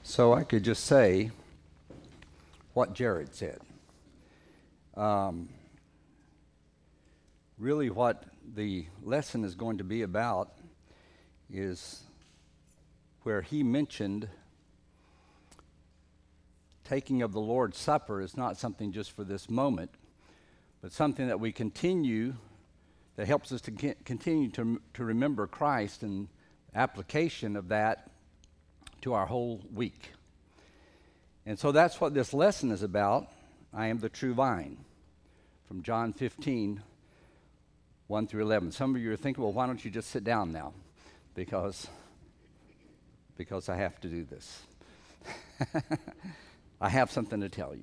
So I could just say what Jared said. Really what the lesson is going to be about is where he mentioned taking of the Lord's Supper is not something just for this moment, but something that we continue, that helps us to continue to remember Christ and application of that to our whole week. And so that's what this lesson is about. I am the true vine, from John 15, 1 through 11. Some of you are thinking, well, why don't you just sit down now? Because I have to do this. I have something to tell you.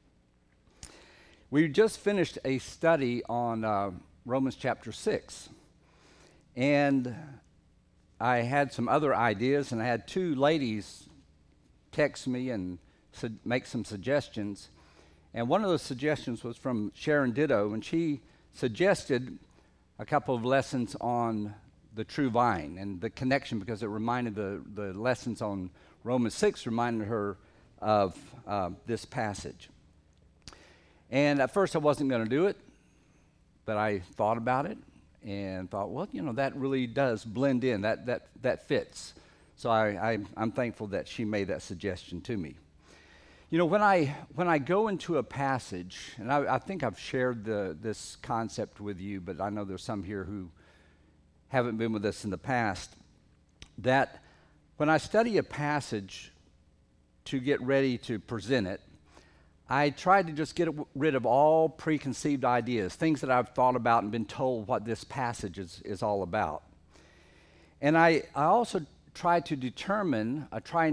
We just finished a study on Romans chapter 6. And I had some other ideas, and I had two ladies text me and make some suggestions. And one of those suggestions was from Sharon Ditto, and she suggested a couple of lessons on the true vine and the connection, because it reminded the lessons on Romans 6 reminded her of this passage. And at first I wasn't going to do it, but I thought about it and thought, well, that really does blend in. That fits. So I'm thankful that she made that suggestion to me. When I go into a passage, and I think I've shared this concept with you, but I know there's some here who haven't been with us in the past, that when I study a passage to get ready to present it, I try to just get rid of all preconceived ideas, things that I've thought about and been told what this passage is all about. And I also try not to determine,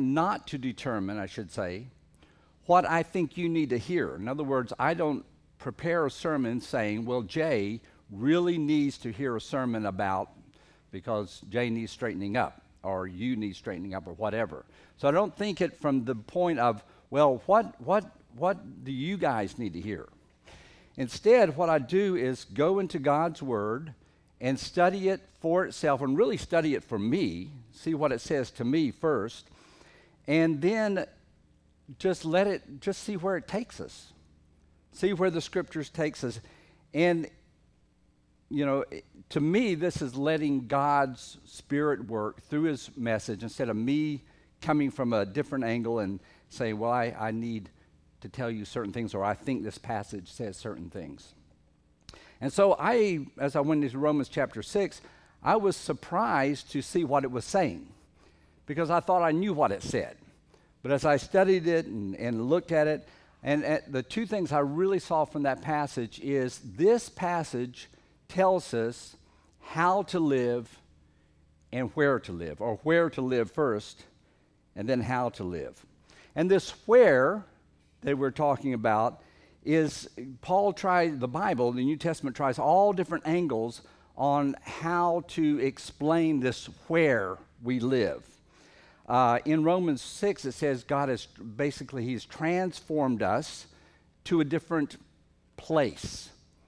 what I think you need to hear. In other words, I don't prepare a sermon saying, well, Jay really needs to hear a sermon about, because Jay needs straightening up, or you need straightening up, or whatever. So I don't think it from the point of, well, what do you guys need to hear? Instead, what I do is go into God's Word and study it for itself, and really study it for me, see what it says to me first, and then just see where it takes us. See where the Scriptures takes us. And, to me, this is letting God's Spirit work through His message instead of me coming from a different angle and saying, well, I need to tell you certain things, or I think this passage says certain things. And so as I went into Romans chapter 6, I was surprised to see what it was saying, because I thought I knew what it said. But as I studied it and looked at it, and the two things I really saw from that passage is this passage tells us how to live and where to live, or where to live first, and then how to live. And this where that we're talking about is the Bible, the New Testament tries all different angles on how to explain this where we live. In Romans 6, it says God He's transformed us to a different place.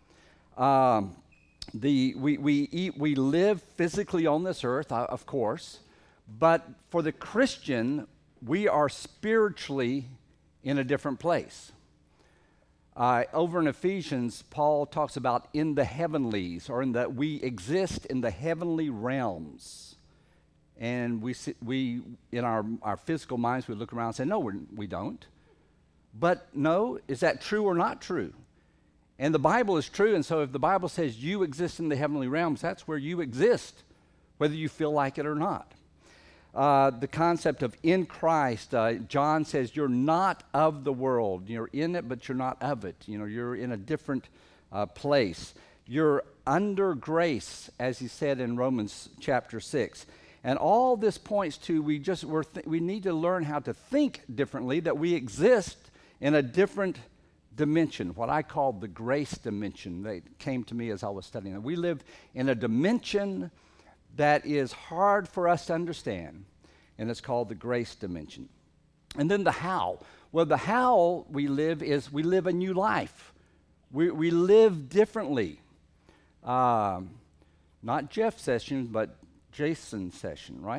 We live physically on this earth, of course, but for the Christian, we are spiritually in a different place. Over in Ephesians, Paul talks about in the heavenlies, or in that we exist in the heavenly realms. And we in our physical minds, we look around and say, no, we don't. But no, is that true or not true? And the Bible is true, and so if the Bible says you exist in the heavenly realms, that's where you exist, whether you feel like it or not. The concept of in Christ, John says you're not of the world. You're in it, but you're not of it. You're in a different place. You're under grace, as he said in Romans chapter 6. And all this points to we need to learn how to think differently, that we exist in a different dimension, what I call the grace dimension. That came to me as I was studying. We live in a dimension that is hard for us to understand, and it's called the grace dimension. And then the how. Well, the how we live is we live a new life. We live differently. Not Jeff's session, but Jason's session, right?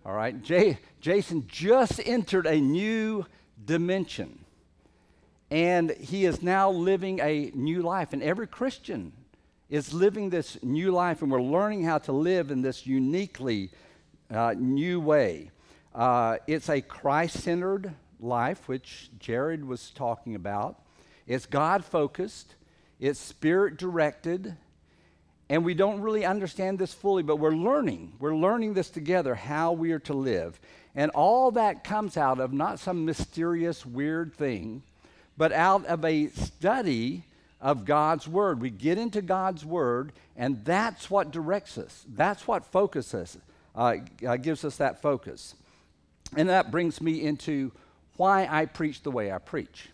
All right? Jason just entered a new dimension. And he is now living a new life. And every Christian is living this new life, and we're learning how to live in this uniquely new way. It's a Christ-centered life, which Jared was talking about. It's God-focused. It's Spirit-directed. And we don't really understand this fully, but we're learning. We're learning this together, how we are to live. And all that comes out of not some mysterious, weird thing, but out of a study of God's Word. We get into God's Word, and that's what directs us. That's what focuses us, gives us that focus. And that brings me into why I preach the way I preach.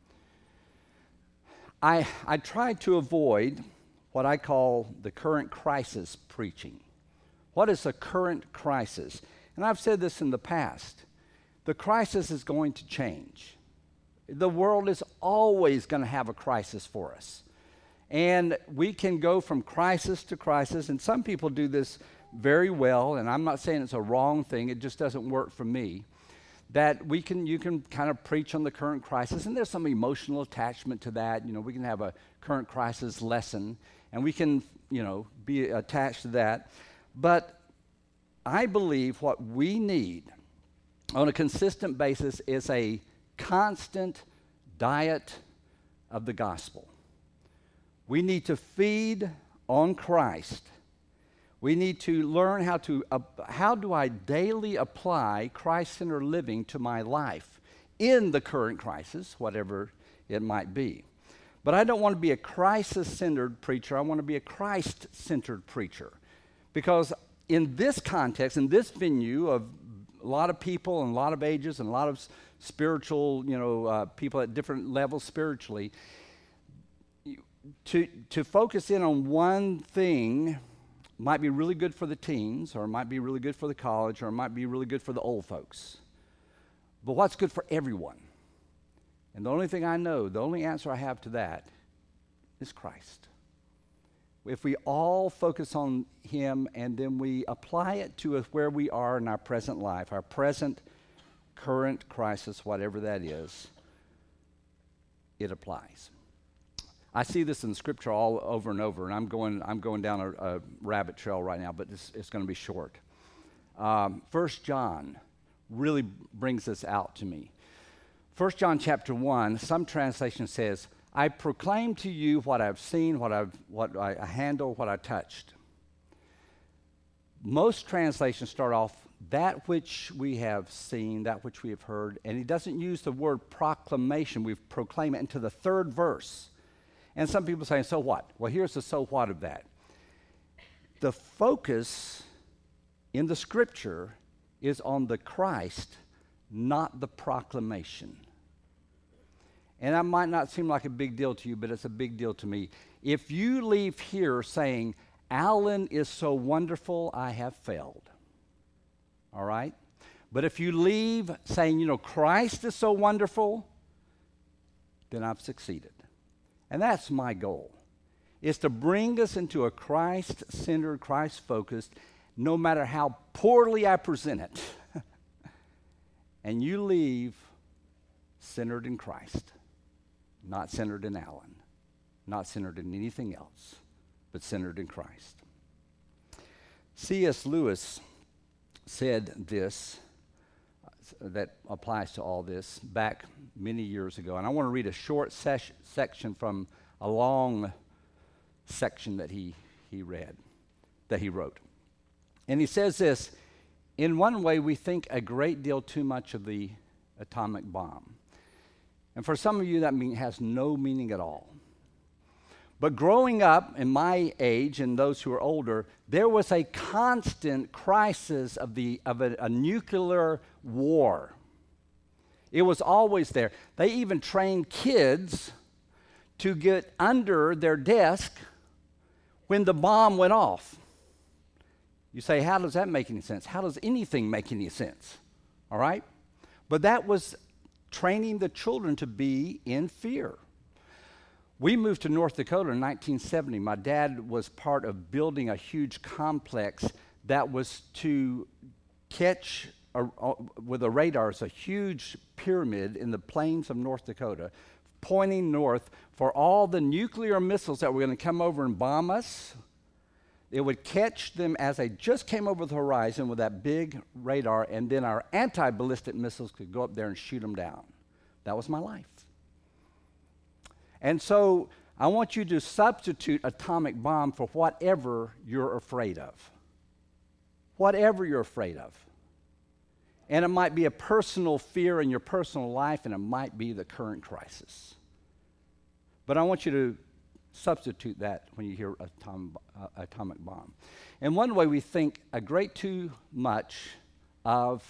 I try to avoid what I call the current crisis preaching. What is a current crisis? And I've said this in the past. The crisis is going to change. The world is always going to have a crisis for us. And we can go from crisis to crisis, and some people do this very well, and I'm not saying it's a wrong thing, it just doesn't work for me, that you can kind of preach on the current crisis, and there's some emotional attachment to that. You know, we can have a current crisis lesson, and we can, be attached to that. But I believe what we need on a consistent basis is a constant diet of the gospel. We need to feed on Christ. We need to learn how do I daily apply Christ-centered living to my life in the current crisis, whatever it might be. But I don't want to be a crisis-centered preacher. I want to be a Christ-centered preacher. Because in this context, in this venue of a lot of people and a lot of ages and a lot of spiritual, people at different levels spiritually, to focus in on one thing might be really good for the teens, or it might be really good for the college, or it might be really good for the old folks. But what's good for everyone? And the only thing I know, the only answer I have to that is Christ. If we all focus on Him and then we apply it to where we are in our present life, our present current crisis, whatever that is, it applies. I see this in Scripture all over and over, and I'm going down a rabbit trail right now, but it's going to be short. 1 John really brings this out to me. 1 John chapter 1, some translation says, I proclaim to you what I've seen, what I handle, what I touched. Most translations start off, that which we have seen, that which we have heard, and he doesn't use the word proclamation. We proclaim it into the third verse. And some people say, so what? Well, here's the so what of that. The focus in the Scripture is on the Christ, not the proclamation. And that might not seem like a big deal to you, but it's a big deal to me. If you leave here saying, Alan is so wonderful, I have failed. All right? But if you leave saying, Christ is so wonderful, then I've succeeded. And that's my goal, is to bring us into a Christ-centered, Christ-focused, no matter how poorly I present it. And you leave centered in Christ, not centered in Alan, not centered in anything else, but centered in Christ. C.S. Lewis said this, that applies to all this, back many years ago. And I want to read a short section from a long section that he wrote. And he says this, in one way we think a great deal too much of the atomic bomb. And for some of you that has no meaning at all. But growing up in my age and those who are older, there was a constant crisis of a nuclear war. It was always there. They even trained kids to get under their desk when the bomb went off. You say, how does that make any sense? How does anything make any sense? All right? But that was training the children to be in fear. We moved to North Dakota in 1970. My dad was part of building a huge complex that was to catch with a radar is a huge pyramid in the plains of North Dakota, pointing north for all the nuclear missiles that were going to come over and bomb us. It would catch them as they just came over the horizon with that big radar, and then our anti-ballistic missiles could go up there and shoot them down. That was my life. And so I want you to substitute atomic bomb for whatever you're afraid of. Whatever you're afraid of. And it might be a personal fear in your personal life, and it might be the current crisis. But I want you to substitute that when you hear atomic bomb. And one way we think a great too much of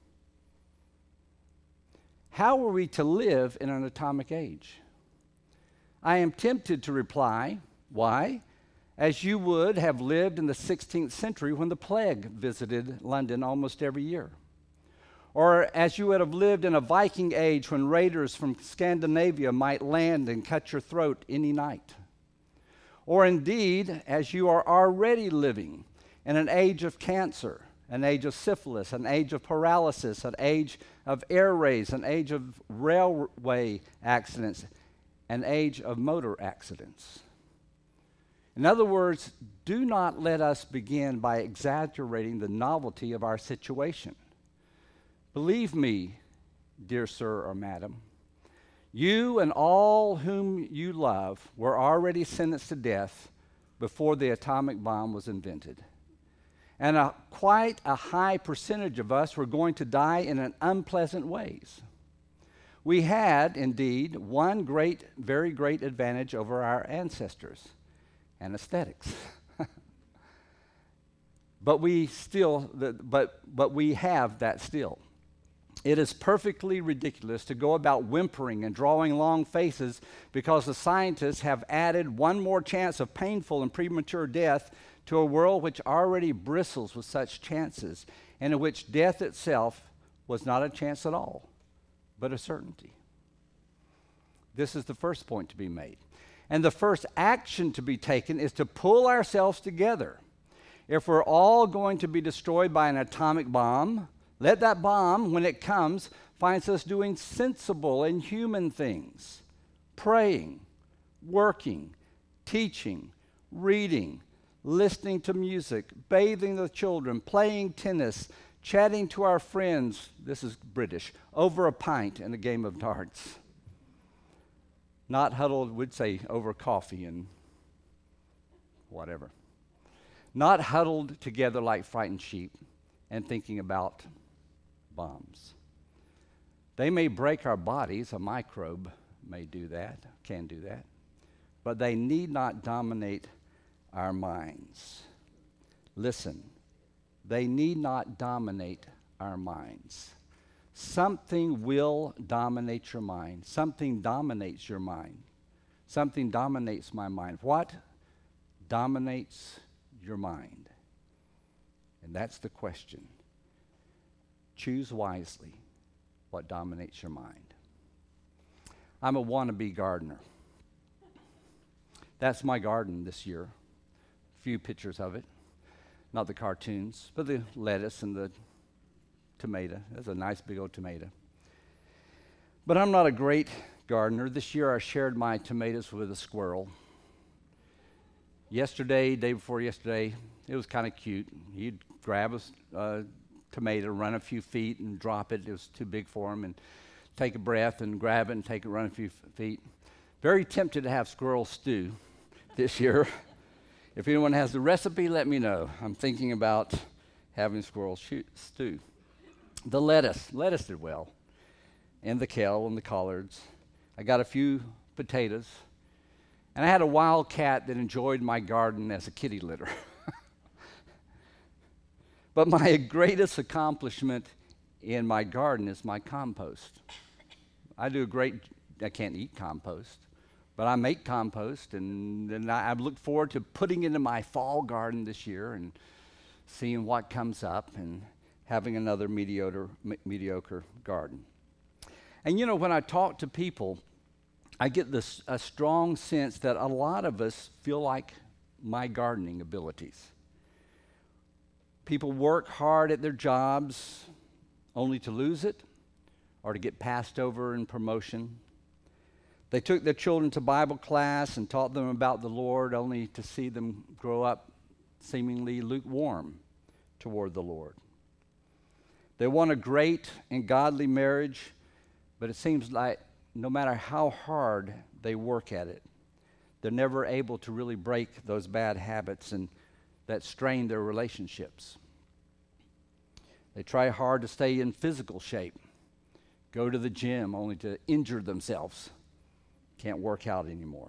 how are we to live in an atomic age? I am tempted to reply, why? As you would have lived in the 16th century when the plague visited London almost every year. Or as you would have lived in a Viking age when raiders from Scandinavia might land and cut your throat any night. Or indeed, as you are already living in an age of cancer, an age of syphilis, an age of paralysis, an age of air raids, an age of railway accidents, an age of motor accidents. In other words, do not let us begin by exaggerating the novelty of our situation. Believe me, dear sir or madam, you and all whom you love were already sentenced to death before the atomic bomb was invented. And quite a high percentage of us were going to die in an unpleasant ways. We had, indeed, one very great advantage over our ancestors, anesthetics. But we have that still. It is perfectly ridiculous to go about whimpering and drawing long faces because the scientists have added one more chance of painful and premature death to a world which already bristles with such chances, and in which death itself was not a chance at all, but a certainty. This is the first point to be made. And the first action to be taken is to pull ourselves together. If we're all going to be destroyed by an atomic bomb, let that bomb, when it comes, find us doing sensible and human things. Praying, working, teaching, reading, listening to music, bathing the children, playing tennis, chatting to our friends, this is British, over a pint and a game of darts. Not huddled, we'd say, over coffee and whatever. Not huddled together like frightened sheep and thinking about bombs. They may break our bodies, a microbe may do that, can do that, but they need not dominate our minds. Listen, they need not dominate our minds. Something will dominate your mind. Something dominates your mind. Something dominates my mind. What dominates your mind? And that's the question. Choose wisely what dominates your mind. I'm a wannabe gardener. That's my garden this year. A few pictures of it. Not the cartoons, but the lettuce and the tomato. That's a nice big old tomato. But I'm not a great gardener. This year I shared my tomatoes with a squirrel. Day before yesterday, it was kind of cute. He'd grab a tomato, run a few feet and drop it. It was too big for him, and take a breath and grab it and take it, run a few feet. Very tempted to have squirrel stew this year. If anyone has the recipe, let me know. I'm thinking about having squirrel stew. The lettuce did well, and the kale and the collards. I got a few potatoes, and I had a wild cat that enjoyed my garden as a kitty litter. But my greatest accomplishment in my garden is my compost. I can't eat compost, but I make compost, and I look forward to putting it in my fall garden this year and seeing what comes up and having another mediocre garden. And when I talk to people, I get a strong sense that a lot of us feel like my gardening abilities. People work hard at their jobs only to lose it or to get passed over in promotion. They took their children to Bible class and taught them about the Lord only to see them grow up seemingly lukewarm toward the Lord. They want a great and godly marriage, but it seems like no matter how hard they work at it, they're never able to really break those bad habits and that strain their relationships. They try hard to stay in physical shape, go to the gym only to injure themselves, can't work out anymore.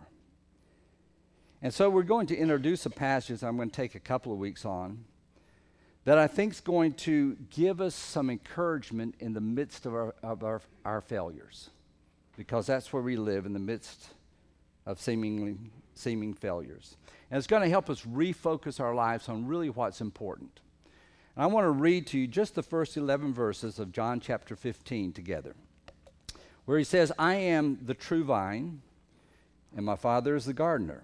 And so we're going to introduce a passage I'm going to take a couple of weeks on that I think is going to give us some encouragement in the midst of our failures, because that's where we live, in the midst of seeming failures. And it's going to help us refocus our lives on really what's important. And I want to read to you just the first 11 verses of John chapter 15 together, where he says, "I am the true vine, and my Father is the gardener.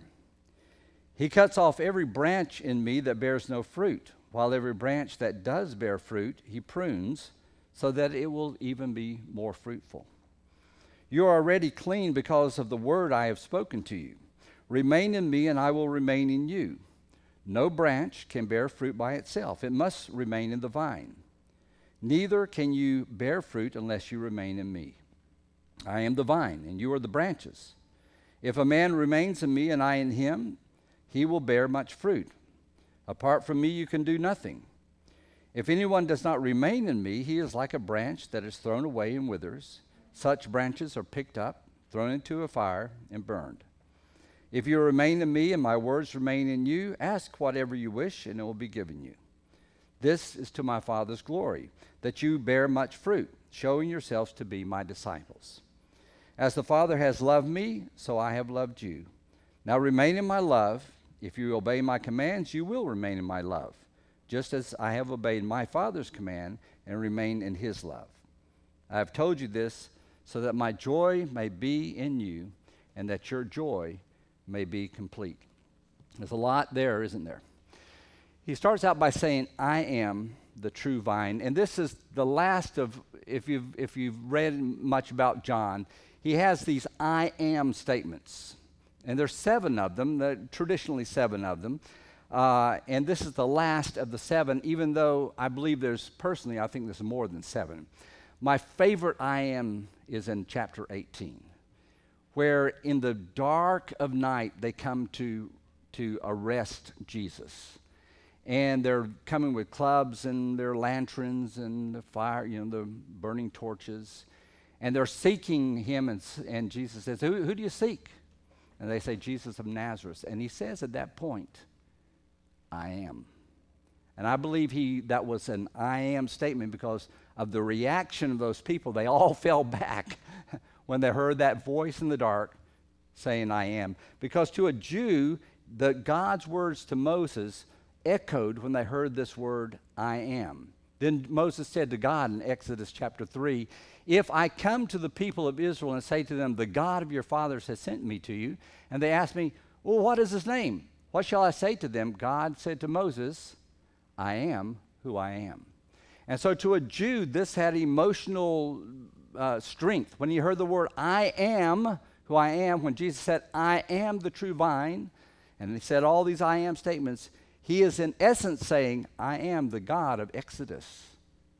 He cuts off every branch in me that bears no fruit, while every branch that does bear fruit, he prunes, so that it will even be more fruitful. You are already clean because of the word I have spoken to you. Remain in me, and I will remain in you. No branch can bear fruit by itself. It must remain in the vine. Neither can you bear fruit unless you remain in me. I am the vine, and you are the branches. If a man remains in me and I in him, he will bear much fruit. Apart from me, you can do nothing. If anyone does not remain in me, he is like a branch that is thrown away and withers. Such branches are picked up, thrown into a fire, and burned. If you remain in me and my words remain in you, ask whatever you wish, and it will be given you. This is to my Father's glory, that you bear much fruit, showing yourselves to be my disciples. As the Father has loved me, so I have loved you. Now remain in my love. If you obey my commands, you will remain in my love, just as I have obeyed my Father's command and remain in his love. I have told you this so that my joy may be in you and that your joy may be complete." There's a lot there, isn't there? He starts out by saying, "I am the true vine." And this is the last of, if you've read much about John, he has these "I am" statements. And there's 7 of them, traditionally 7 of them. And this is the last of the 7, even though I believe I think there's more than 7. My favorite "I am" is in chapter 18, where in the dark of night they come to arrest Jesus. And they're coming with clubs and their lanterns and the fire, the burning torches. And they're seeking him, and Jesus says, who do you seek? And they say, "Jesus of Nazareth." And he says at that point, "I am." And I believe that was an "I am" statement because of the reaction of those people. They all fell back when they heard that voice in the dark saying, "I am." Because to a Jew, God's words to Moses echoed when they heard this word, "I am." Then Moses said to God in Exodus chapter 3, "If I come to the people of Israel and say to them, 'The God of your fathers has sent me to you,' and they ask me, 'Well, what is his name?' What shall I say to them?" God said to Moses, "I am who I am." And so to a Jew, this had emotional strength. When he heard the word, "I am who I am," when Jesus said, "I am the true vine," and he said all these "I am" statements, he is in essence saying, "I am the God of Exodus.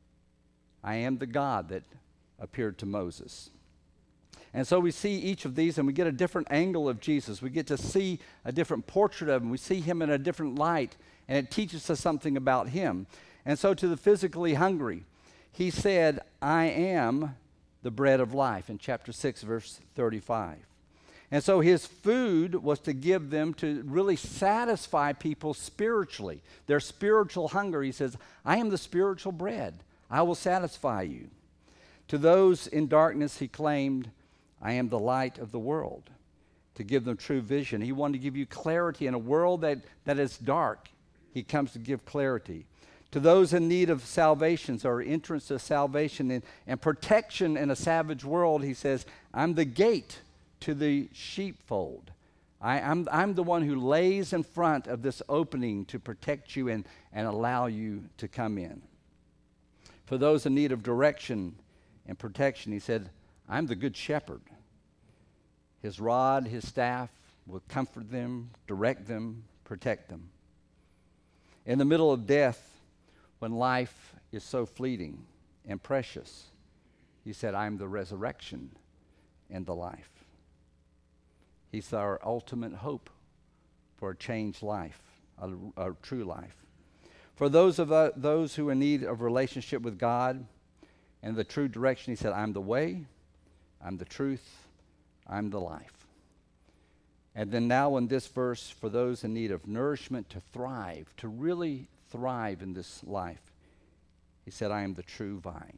I am the God that appeared to Moses." And so we see each of these and we get a different angle of Jesus. We get to see a different portrait of him. We see him in a different light, and it teaches us something about him. And so to the physically hungry, he said, "I am the bread of life," in chapter 6, verse 35. And so his food was to give them, to really satisfy people spiritually, their spiritual hunger. He says, "I am the spiritual bread. I will satisfy you." To those in darkness, he claimed, "I am the light of the world," to give them true vision. He wanted to give you clarity in a world that is dark. He comes to give clarity. To those in need of salvation, or entrance to salvation and protection in a savage world, he says, "I'm the gate to the sheepfold. I'm the one who lays in front of this opening to protect you and allow you to come in. For those in need of direction and protection, he said, I'm the good shepherd. His rod, his staff will comfort them, direct them, protect them. In the middle of death, when life is so fleeting and precious, he said, I'm the resurrection and the life. He's our ultimate hope for a changed life, a true life. For those who are in need of relationship with God and the true direction, he said, I'm the way, I'm the truth, I'm the life. And then now in this verse, for those in need of nourishment to thrive, to really thrive in this life, he said, I am the true vine.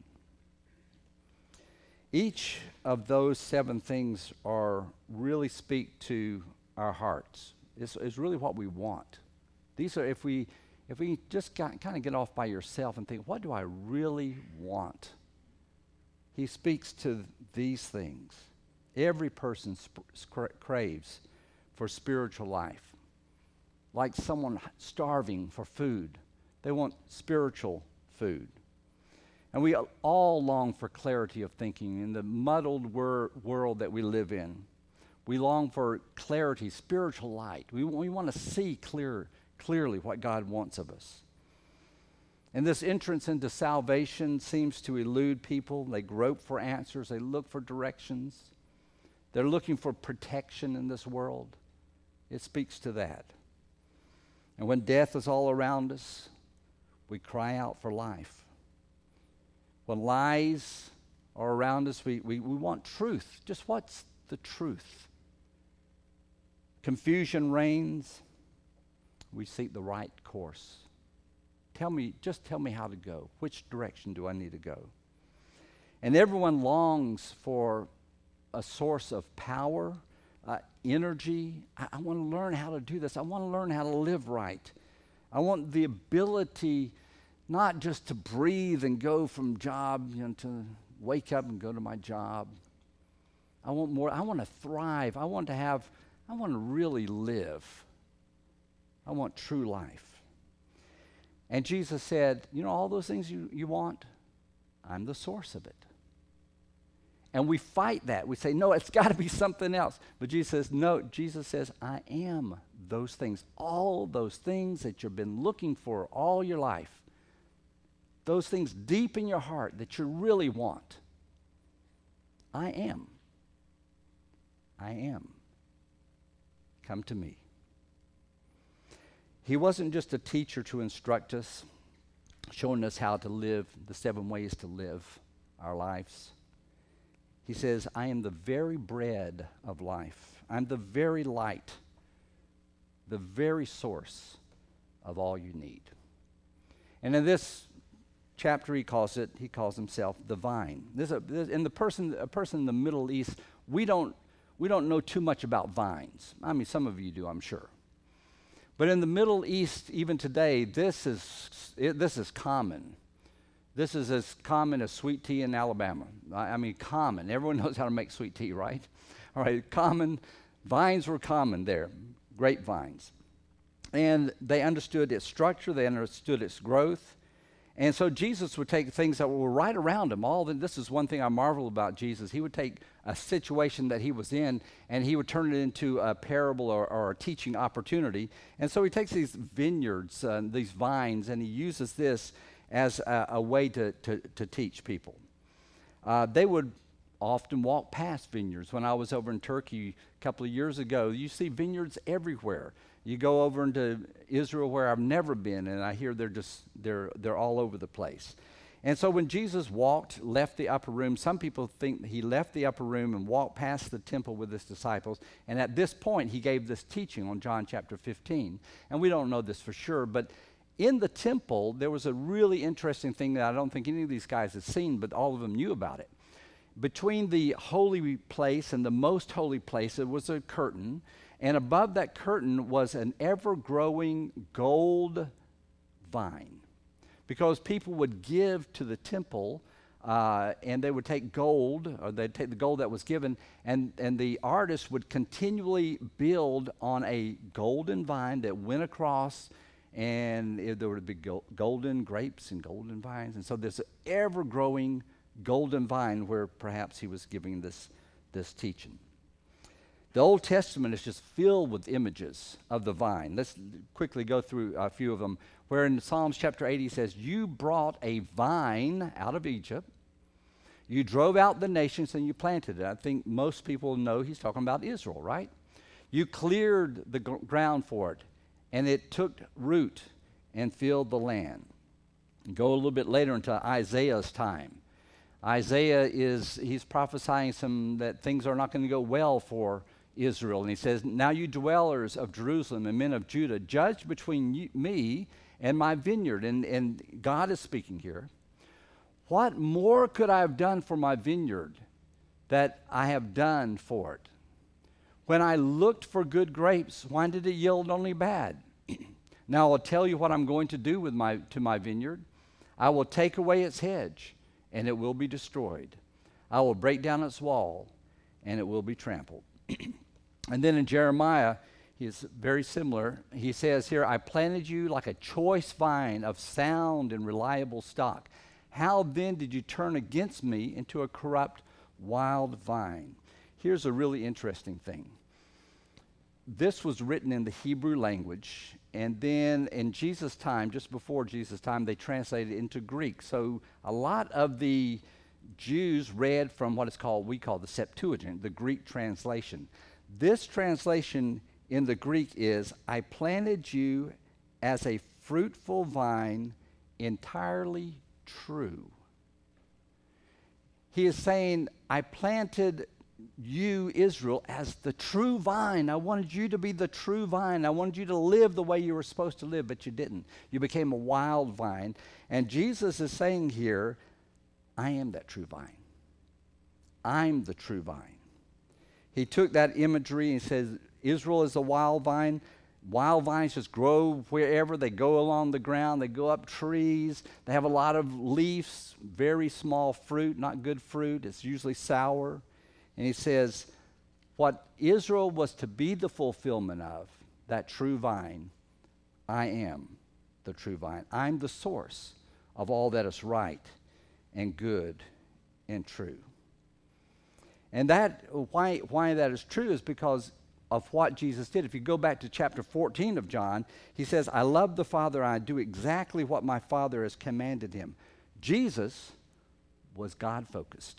Each of those 7 things really speak to our hearts. It's really what we want. These are, if we just kind of get off by yourself and think, what do I really want? He speaks to these things. Every person craves for spiritual life. Like someone starving for food. They want spiritual food. And we all long for clarity of thinking in the muddled world that we live in. We long for clarity, spiritual light. We want to see clearly what God wants of us. And this entrance into salvation seems to elude people. They grope for answers. They look for directions. They're looking for protection in this world. It speaks to that. And when death is all around us, we cry out for life. When lies are around us, we want truth. Just what's the truth? Confusion reigns. We seek the right course. Just tell me how to go. Which direction do I need to go? And everyone longs for a source of power, energy. I want to learn how to do this. I want to learn how to live right. I want the ability not just to breathe and go from job, to wake up and go to my job. I want more. I want to thrive. I want to really live. I want true life. And Jesus said, all those things you want, I'm the source of it. And we fight that. We say, no, it's got to be something else. But Jesus says, no. Jesus says, I am those things. All those things that you've been looking for all your life. Those things deep in your heart that you really want. I am. I am. Come to me. He wasn't just a teacher to instruct us, showing us how to live, the 7 ways to live our lives. He says, I am the very bread of life. I'm the very light, the very source of all you need. And in this chapter, he calls himself the vine. A person in the Middle East, we don't know too much about vines. I mean, some of you do, I'm sure. But in the Middle East, even today, this is common. This is as common as sweet tea in Alabama. I mean, common. Everyone knows how to make sweet tea, right? All right, common. Vines were common there, grapevines. And they understood its structure. They understood its growth. And so Jesus would take things that were right around him. This is one thing I marvel about Jesus. He would take a situation that he was in, and he would turn it into a parable or a teaching opportunity. And so he takes these vineyards, these vines, and he uses this as a way to teach people. They would often walk past vineyards. When I was over in Turkey a couple of years ago, you see vineyards everywhere. You go over into Israel where I've never been, and I hear they're all over the place. And so when Jesus left the upper room, some people think he left the upper room and walked past the temple with his disciples. And at this point, he gave this teaching on John chapter 15. And we don't know this for sure, but in the temple, there was a really interesting thing that I don't think any of these guys had seen, but all of them knew about it. Between the holy place and the most holy place, there was a curtain. And above that curtain was an ever-growing gold vine. Because people would give to the temple and they would take gold, or they'd take the gold that was given, and the artist would continually build on a golden vine that went across, and there would be golden grapes and golden vines. And so there's an ever-growing golden vine where perhaps he was giving this teaching. The Old Testament is just filled with images of the vine. Let's quickly go through a few of them. Where in Psalms chapter 80 he says, "You brought a vine out of Egypt. You drove out the nations and you planted it." I think most people know he's talking about Israel, right? "You cleared the ground for it, and it took root and filled the land." Go a little bit later into Isaiah's time. Isaiah he's prophesying that things are not going to go well for Israel. And he says, "Now you dwellers of Jerusalem and men of Judah, judge between me and my vineyard." And God is speaking here. "What more could I have done for my vineyard that I have done for it? When I looked for good grapes, why did it yield only bad? Now I'll tell you what I'm going to do to my vineyard. I will take away its hedge, and it will be destroyed. I will break down its wall, and it will be trampled." And then in Jeremiah, he's very similar. He says here, "I planted you like a choice vine of sound and reliable stock. How then did you turn against me into a corrupt wild vine?" Here's a really interesting thing. This was written in the Hebrew language, and then in Jesus' time, just before Jesus' time, they translated it into Greek. So a lot of the Jews read from we call the Septuagint, the Greek translation. This translation in the Greek is, "I planted you as a fruitful vine, entirely true." He is saying, I planted you, Israel, as the true vine. I wanted you to be the true vine. I wanted you to live the way you were supposed to live, but you didn't. You became a wild vine. And Jesus is saying here, I am that true vine. I'm the true vine. He took that imagery and says, Israel is a wild vine. Wild vines just grow wherever. They go along the ground. They go up trees. They have a lot of leaves, very small fruit, not good fruit. It's usually sour. And he says, what Israel was to be the fulfillment of, that true vine, I am the true vine. I'm the source of all that is right and good and true. And why that is true is because of what Jesus did. If you go back to chapter 14 of John, he says, "I love the Father, and I do exactly what my Father has commanded him." Jesus was God-focused.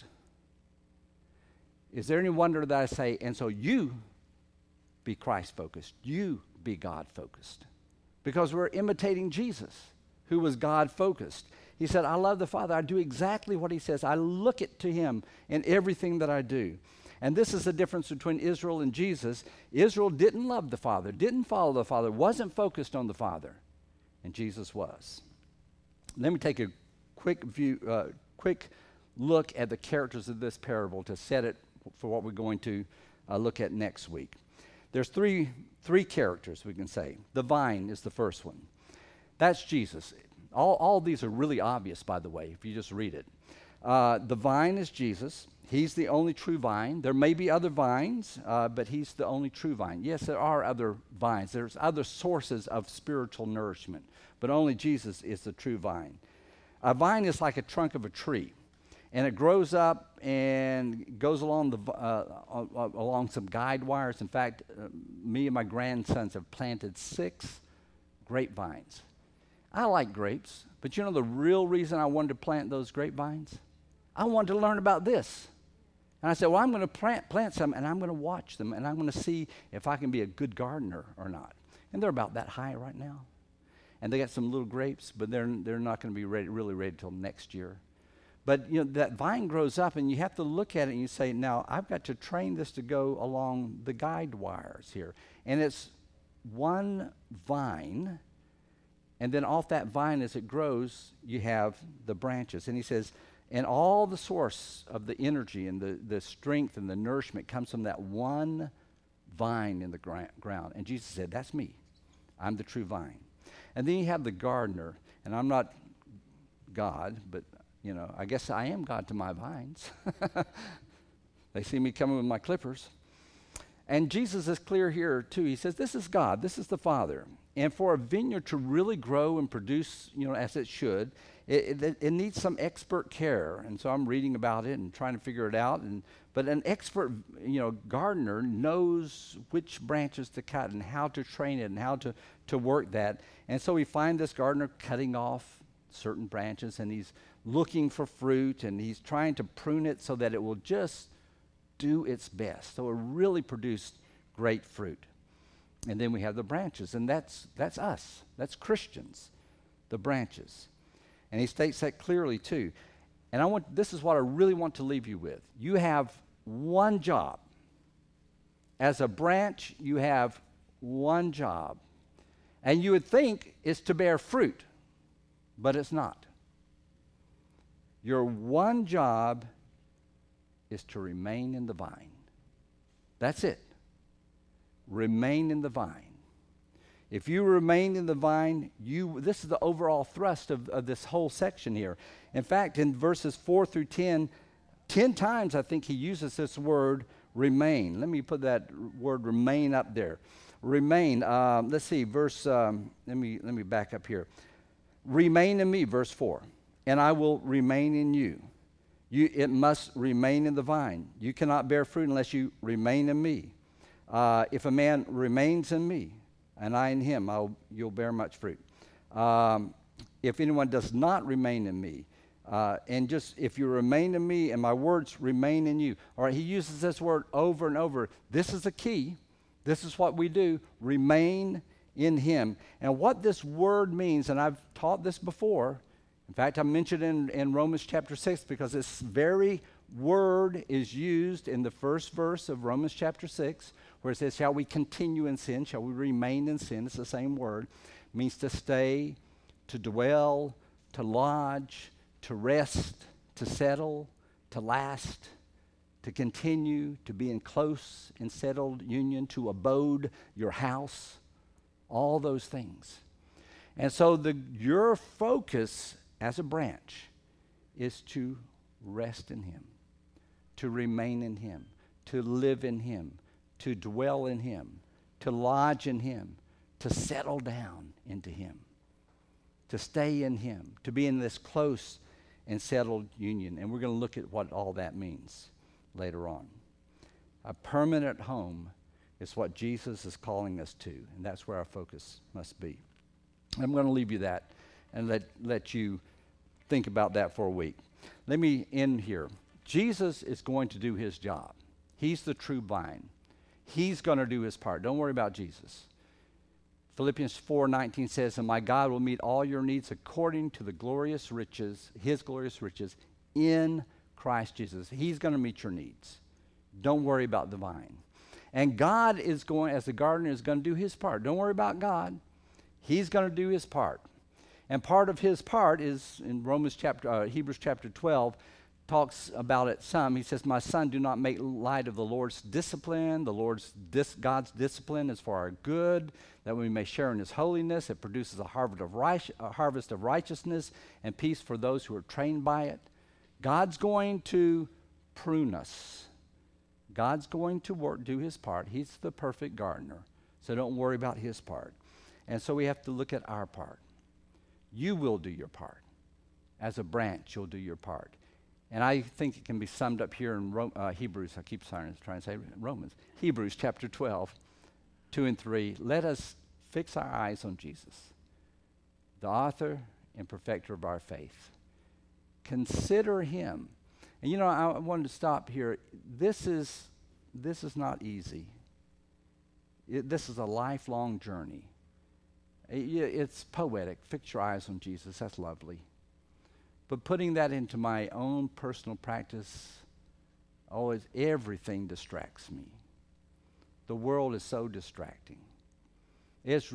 Is there any wonder that I say, and so you be Christ-focused, you be God-focused? Because we're imitating Jesus, who was God-focused. He said, I love the Father. I do exactly what he says. I look to him in everything that I do. And this is the difference between Israel and Jesus. Israel didn't love the Father, didn't follow the Father, wasn't focused on the Father. And Jesus was. Let me take a quick look at the characters of this parable to set it for what we're going to look at next week. There's three characters, we can say. The vine is the first one. That's Jesus. All these are really obvious, by the way, if you just read it. The vine is Jesus. He's the only true vine. There may be other vines, but he's the only true vine. Yes, there are other vines. There's other sources of spiritual nourishment, but only Jesus is the true vine. A vine is like a trunk of a tree, and it grows up and goes along along some guide wires. In fact, me and my grandsons have planted 6 grapevines. I like grapes, but you know the real reason I wanted to plant those grapevines? I wanted to learn about this. And I said, well, I'm going to plant some, and I'm going to watch them, and I'm going to see if I can be a good gardener or not. And they're about that high right now. And they got some little grapes, but they're not going to be really ready until next year. But you know that vine grows up, and you have to look at it, and you say, now I've got to train this to go along the guide wires here. And it's one vine. And then off that vine, as it grows, you have the branches. And he says, and all the source of the energy and the strength and the nourishment comes from that one vine in the ground. And Jesus said, that's me. I'm the true vine. And then you have the gardener. And I'm not God, but I guess I am God to my vines. They see me coming with my clippers. And Jesus is clear here, too. He says, this is God. This is the Father. And for a vineyard to really grow and produce, as it should, it needs some expert care. And so I'm reading about it and trying to figure it out. But an expert, gardener knows which branches to cut and how to train it and how to work that. And so we find this gardener cutting off certain branches, and he's looking for fruit, and he's trying to prune it so that it will just do its best. So it really produced great fruit. And then we have the branches, and that's us. That's Christians, the branches. And he states that clearly too. And this is what I really want to leave you with. You have one job. As a branch, you have one job. And you would think it's to bear fruit, but it's not. Your one job is to remain in the vine. That's it. Remain in the vine. If you remain in the vine, this is the overall thrust of this whole section here. In fact, in verses 4 through 10 times I think he uses this word remain. Let me put that word remain up there. Remain. Let's see, let me back up here. Remain in me, verse 4, and I will remain in you. It must remain in the vine. You cannot bear fruit unless you remain in me. If a man remains in me, and I in him, you'll bear much fruit. If anyone does not remain in me, and just if you remain in me and my words remain in you. All right, he uses this word over and over. This is the key. This is what we do. Remain in him. And what this word means, and I've taught this before. In fact, I mentioned in Romans chapter 6 because this very word is used in the first verse of Romans chapter 6, where it says, shall we continue in sin? Shall we remain in sin? It's the same word. It means to stay, to dwell, to lodge, to rest, to settle, to last, to continue, to be in close and settled union, to abode, your house, all those things. And so your focus as a branch is to rest in him, to remain in him, to live in him, to dwell in him, to lodge in him, to settle down into him, to stay in him, to be in this close and settled union. And we're going to look at what all that means later on. A permanent home is what Jesus is calling us to, and that's where our focus must be. I'm going to leave you that and let you think about that for a week. Let me end here. Jesus is going to do his job. He's the true vine. He's going to do his part. Don't worry about Jesus. Philippians 4:19 says, and my God will meet all your needs according to the glorious riches, his glorious riches in Christ Jesus. He's going to meet your needs. Don't worry about the vine. And God is going, as the gardener, is going to do his part. Don't worry about God. He's going to do his part. And part of his part is in Hebrews chapter 12, talks about it some. He says, my son, do not make light of the Lord's discipline. God's discipline is for our good, that we may share in his holiness. It produces a harvest of righteousness and peace for those who are trained by it. God's going to prune us. God's going to do his part. He's the perfect gardener. So don't worry about his part. And so we have to look at our part. You will do your part. As a branch, you'll do your part. And I think it can be summed up here in Hebrews. I keep trying to say Romans. Hebrews chapter 12, 2 and 3. Let us fix our eyes on Jesus, the author and perfecter of our faith. Consider him. And I wanted to stop here. This is not easy. This is a lifelong journey. It's poetic. Fix your eyes on Jesus. That's lovely. But putting that into my own personal practice, everything distracts me. The world is so distracting. It's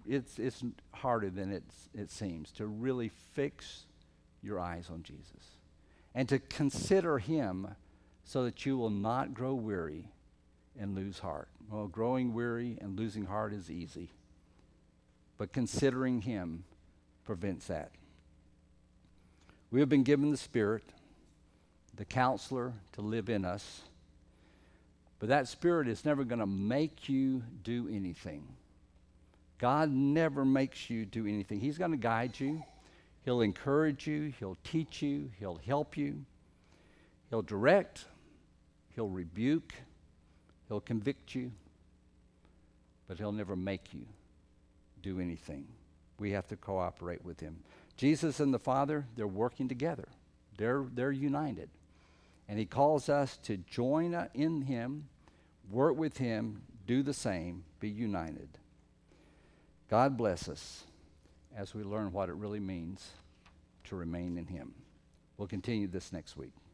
harder than it seems to really fix your eyes on Jesus and to consider him so that you will not grow weary and lose heart. Well, growing weary and losing heart is easy, but considering him prevents that. We have been given the Spirit, the counselor, to live in us. But that Spirit is never going to make you do anything. God never makes you do anything. He's going to guide you. He'll encourage you. He'll teach you. He'll help you. He'll direct. He'll rebuke. He'll convict you. But he'll never make you do anything. We have to cooperate with him. Jesus and the Father, they're working together. They're united. And he calls us to join in him, work with him, do the same, be united. God bless us as we learn what it really means to remain in him. We'll continue this next week.